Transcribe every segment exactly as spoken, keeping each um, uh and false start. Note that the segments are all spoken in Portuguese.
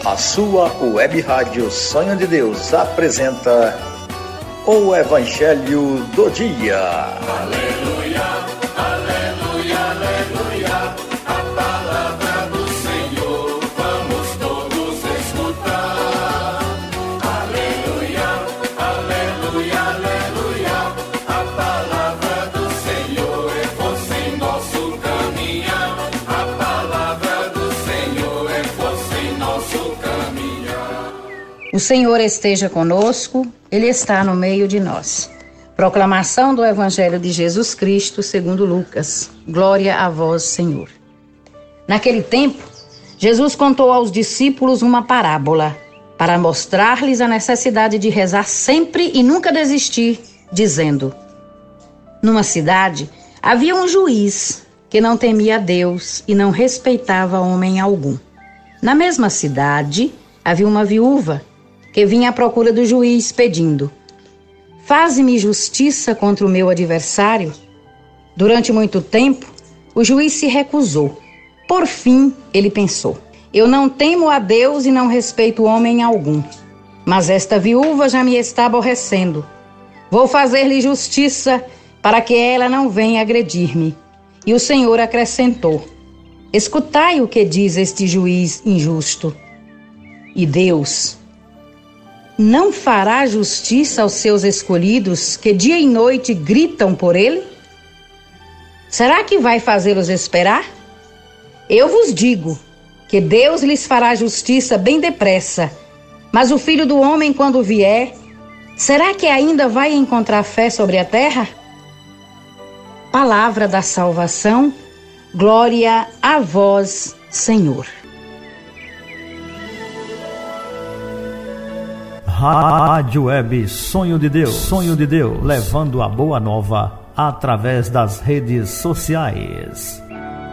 A sua web rádio Sonho de Deus apresenta o Evangelho do Dia. Aleluia, aleluia, aleluia, a palavra do Senhor vamos todos escutar. Aleluia, aleluia, aleluia, a palavra do Senhor é força em nosso caminhar. A palavra do Senhor é força em nosso caminhar. O Senhor esteja conosco, Ele está no meio de nós. Proclamação do Evangelho de Jesus Cristo segundo Lucas. Glória a vós, Senhor. Naquele tempo, Jesus contou aos discípulos uma parábola para mostrar-lhes a necessidade de rezar sempre e nunca desistir, dizendo: numa cidade havia um juiz que não temia a Deus e não respeitava homem algum. Na mesma cidade havia uma viúva que vinha à procura do juiz pedindo: faze-me justiça contra o meu adversário. Durante muito tempo, o juiz se recusou. Por fim, ele pensou: eu não temo a Deus e não respeito homem algum, mas esta viúva já me está aborrecendo. Vou fazer-lhe justiça para que ela não venha agredir-me. E o Senhor acrescentou: escutai o que diz este juiz injusto. E Deus não fará justiça aos seus escolhidos que dia e noite gritam por ele? Será que vai fazê-los esperar? Eu vos digo que Deus lhes fará justiça bem depressa, mas o Filho do Homem, quando vier, será que ainda vai encontrar fé sobre a terra? Palavra da salvação, glória a vós, Senhor. Rádio Web Sonho de Deus, Sonho de Deus, levando a boa nova através das redes sociais.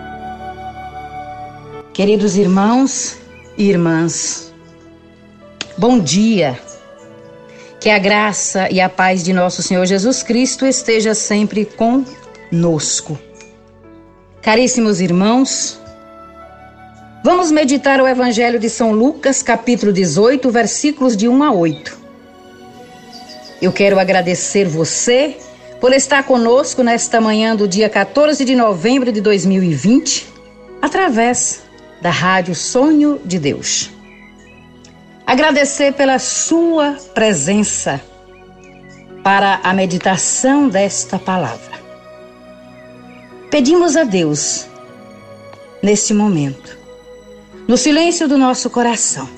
Queridos irmãos e irmãs, bom dia. Que a graça e a paz de nosso Senhor Jesus Cristo esteja sempre conosco. Caríssimos irmãos, vamos meditar o Evangelho de São Lucas, capítulo dezoito, versículos de um a oito. Eu quero agradecer você por estar conosco nesta manhã do dia quatorze de novembro de dois mil e vinte, através da Rádio Sonho de Deus. Agradecer pela sua presença para a meditação desta palavra. Pedimos a Deus, neste momento, no silêncio do nosso coração,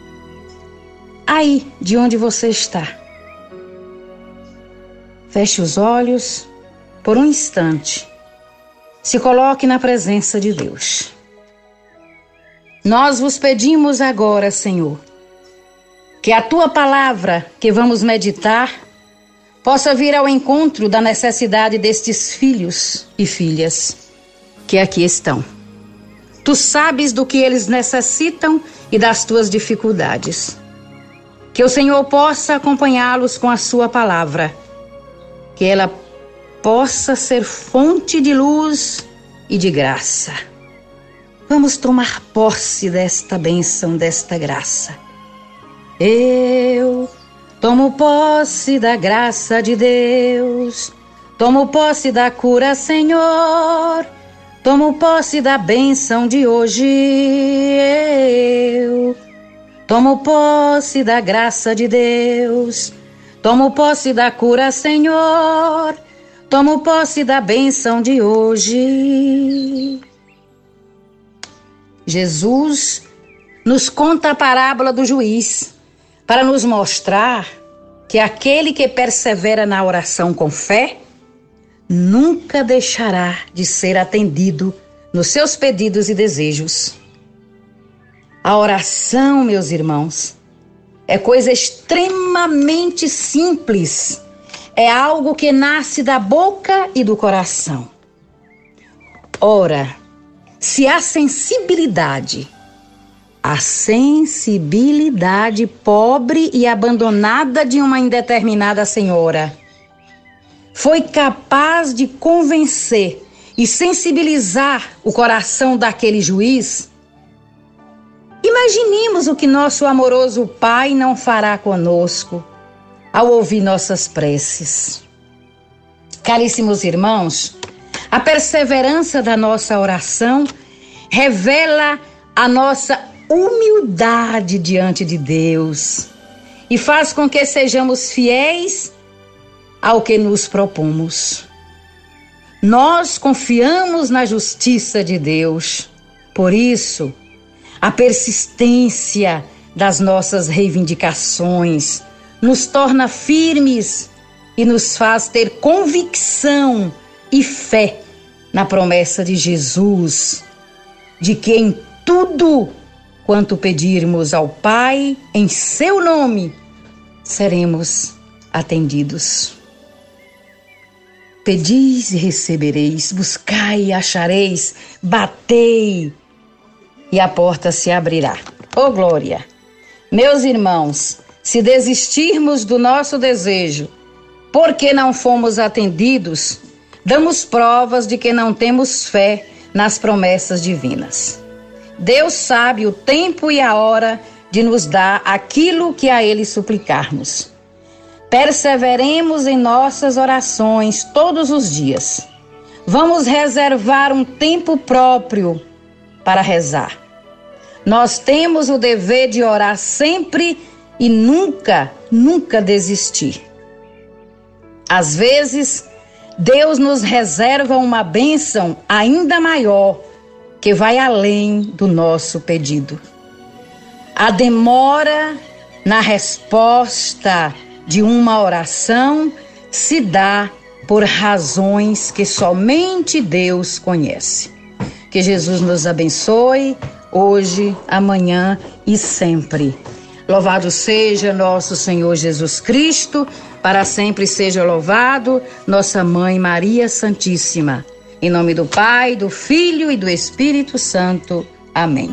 aí de onde você está, feche os olhos por um instante, se coloque na presença de Deus. Nós vos pedimos agora, Senhor, que a tua palavra que vamos meditar possa vir ao encontro da necessidade destes filhos e filhas que aqui estão. Tu sabes do que eles necessitam e das tuas dificuldades. Que o Senhor possa acompanhá-los com a sua palavra. Que ela possa ser fonte de luz e de graça. Vamos tomar posse desta bênção, desta graça. Eu tomo posse da graça de Deus. Tomo posse da cura, Senhor. Tomo posse da bênção de hoje, eu tomo posse da graça de Deus, tomo posse da cura, Senhor, tomo posse da bênção de hoje. Jesus nos conta a parábola do juiz para nos mostrar que aquele que persevera na oração com fé nunca deixará de ser atendido nos seus pedidos e desejos. A oração, meus irmãos, é coisa extremamente simples. É algo que nasce da boca e do coração. Ora, se a sensibilidade, a sensibilidade pobre e abandonada de uma indeterminada senhora foi capaz de convencer e sensibilizar o coração daquele juiz, Imaginemos o que nosso amoroso Pai não fará conosco ao ouvir nossas preces. Caríssimos irmãos, a perseverança da nossa oração revela a nossa humildade diante de Deus e faz com que sejamos fiéis ao que nos propomos. Nós confiamos na justiça de Deus, por isso, a persistência das nossas reivindicações nos torna firmes e nos faz ter convicção e fé na promessa de Jesus, de que em tudo quanto pedirmos ao Pai em seu nome, seremos atendidos. Pedis e recebereis, buscai e achareis, batei e a porta se abrirá. Ô glória! Meus irmãos, se desistirmos do nosso desejo, porque não fomos atendidos, damos provas de que não temos fé nas promessas divinas. Deus sabe o tempo e a hora de nos dar aquilo que a Ele suplicarmos. Perseveremos em nossas orações todos os dias. Vamos reservar um tempo próprio para rezar. Nós temos o dever de orar sempre e nunca, nunca desistir. Às vezes, Deus nos reserva uma bênção ainda maior, que vai além do nosso pedido. A demora na resposta de uma oração se dá por razões que somente Deus conhece. Que Jesus nos abençoe hoje, amanhã e sempre. Louvado seja nosso Senhor Jesus Cristo, para sempre seja louvado nossa Mãe Maria Santíssima. Em nome do Pai, do Filho e do Espírito Santo. Amém.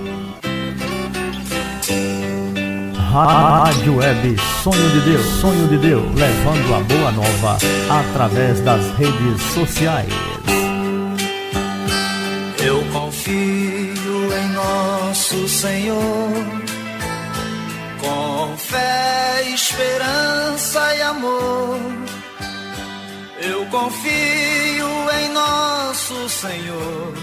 Rádio Web Sonho de Deus, Sonho de Deus, levando a boa nova através das redes sociais. Eu confio em nosso Senhor, com fé, esperança e amor. Eu confio em nosso Senhor,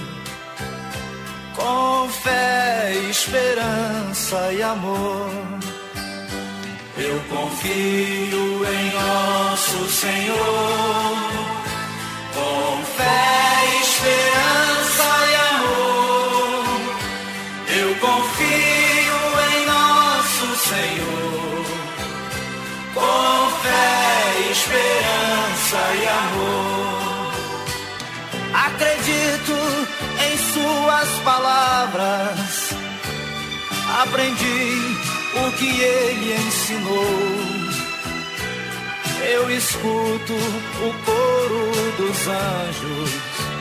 com fé, esperança e amor. Eu confio em nosso Senhor, com fé, esperança e amor. Eu confio em nosso Senhor, com fé, esperança e amor. Acredito em suas palavras, aprendi o que ele ensinou. Eu escuto o coro dos anjos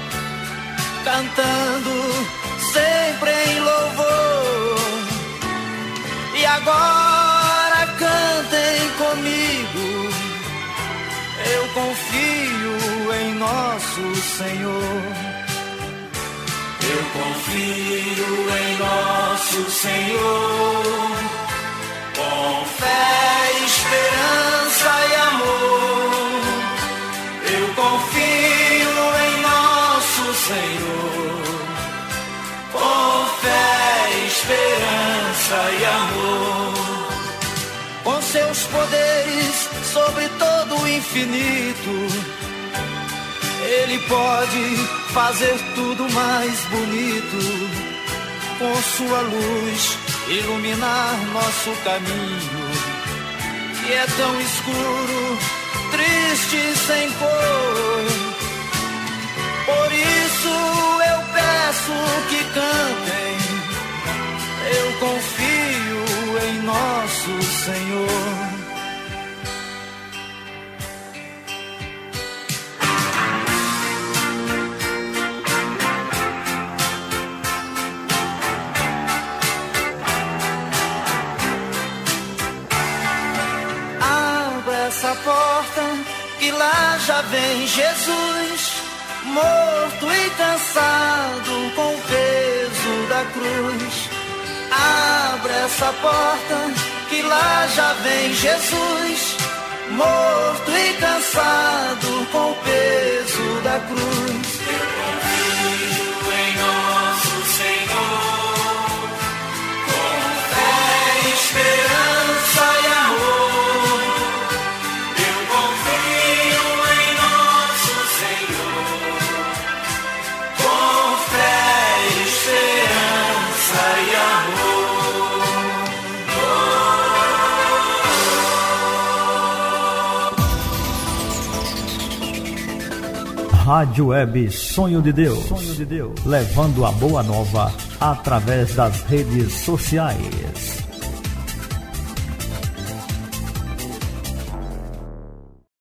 cantando sempre em louvor. E agora cantem comigo, eu confio em nosso Senhor. Eu confio em nosso Senhor, com fé, esperança e amor. Eu confio em nosso Senhor, com fé, esperança e amor. Com seus poderes sobre todo o infinito, Ele pode fazer tudo mais bonito. Com sua luz iluminar nosso caminho, que é tão escuro, triste, sem cor. Por isso eu peço que cantem, eu confio em nosso Senhor. Essa porta que lá já vem Jesus, morto e cansado com o peso da cruz. essa porta, que lá já vem Jesus, morto e cansado com o peso da cruz. Eu confio em nosso Senhor, com fé, esperança e amor. Eu confio em nosso Senhor, com fé, esperança e amor. Rádio Web Sonho de Deus. Sonho de Deus. Levando a boa nova através das redes sociais.